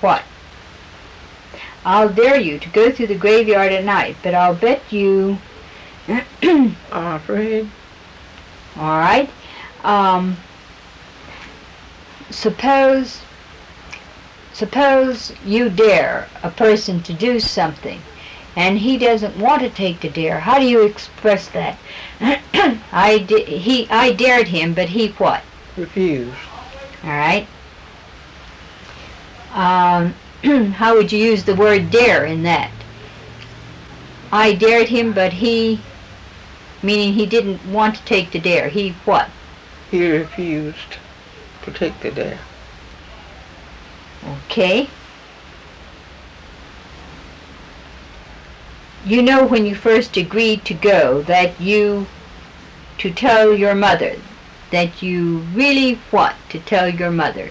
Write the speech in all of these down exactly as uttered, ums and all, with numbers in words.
what? I'll dare you to go through the graveyard at night, but I'll bet you... Afraid. All right. Um, suppose, suppose you dare a person to do something, and he doesn't want to take the dare. How do you express that? I, di- he, I dared him, but he what? Refused. All right. Um, how would you use the word dare in that? I dared him, but he, meaning he didn't want to take the dare. He what? He refused to take the dare. Okay. You know when you first agreed to go that you, to tell your mother, that you really what to tell your mother?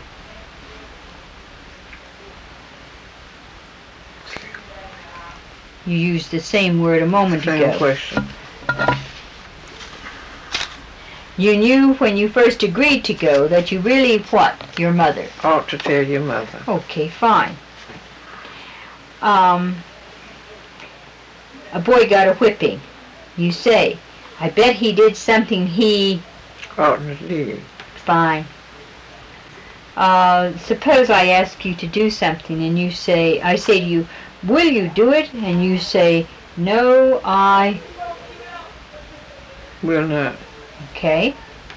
You used the same word a moment Same ago. question. You knew when you first agreed to go that you really what? Your mother. Ought to tell your mother. Okay, fine. Um, a boy got a whipping. You say, I bet he did something he... Oughtn't to do. Fine. Uh, suppose I ask you to do something and you say, I say to you, will you do it? And you say, no, I... Will not. Okay.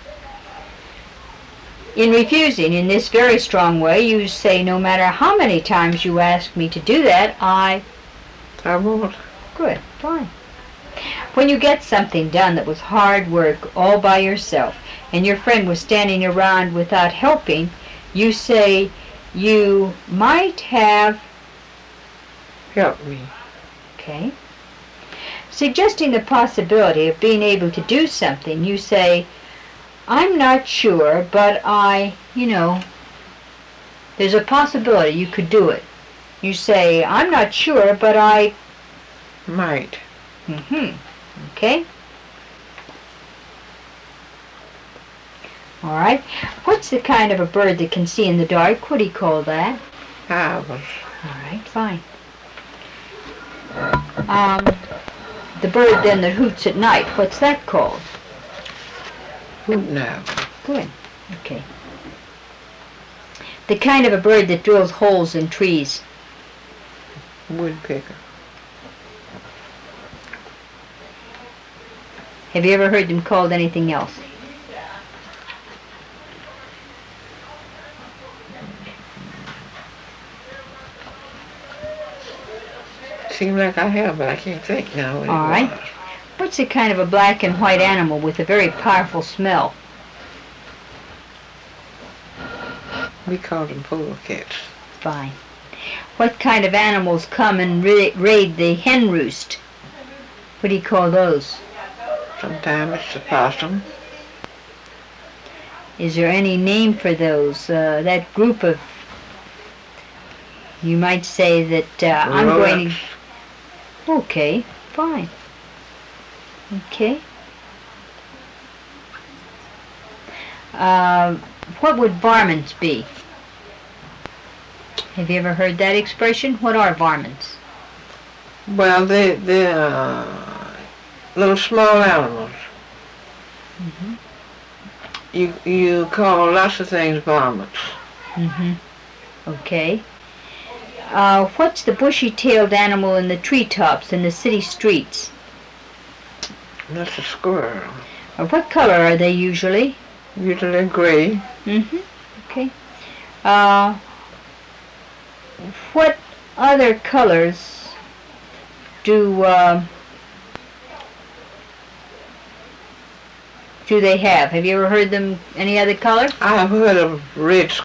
In refusing in this very strong way, you say, no matter how many times you ask me to do that, I... I won't. Good, fine. When you get something done that was hard work all by yourself, and your friend was standing around without helping, you say, you might have... Help me. Okay. Suggesting the possibility of being able to do something, you say, I'm not sure, but I, you know, there's a possibility you could do it. You say, I'm not sure, but I... Might. Mm-hmm. Okay. All right. What's the kind of a bird that can see in the dark? What do you call that? Owls. All right, fine. Um, the bird then that hoots at night, what's that called? Hoot owl. Good. Okay. The kind of a bird that drills holes in trees. Woodpecker. Have you ever heard them called anything else? Seems like I have, but I can't think now. What All it right. was. What's the kind of a black and white animal with a very powerful smell? We called them polecats. Fine. What kind of animals come and ra- raid the hen roost? What do you call those? Sometimes it's a possum. Is there any name for those? Uh, that group of... You might say that uh, I'm going to... Okay, fine. Okay. Uh, what would varmints be? Have you ever heard that expression? What are varmints? Well, they, they're uh, little small animals. Mm-hmm. You you call lots of things varmints. Mm-hmm. Okay. Uh, what's the bushy-tailed animal in the treetops in the city streets? That's a squirrel. Or what color are they usually? Usually gray. Mm-hmm. Okay. Uh, what other colors do uh, do they have? Have you ever heard them any other color? I have heard of red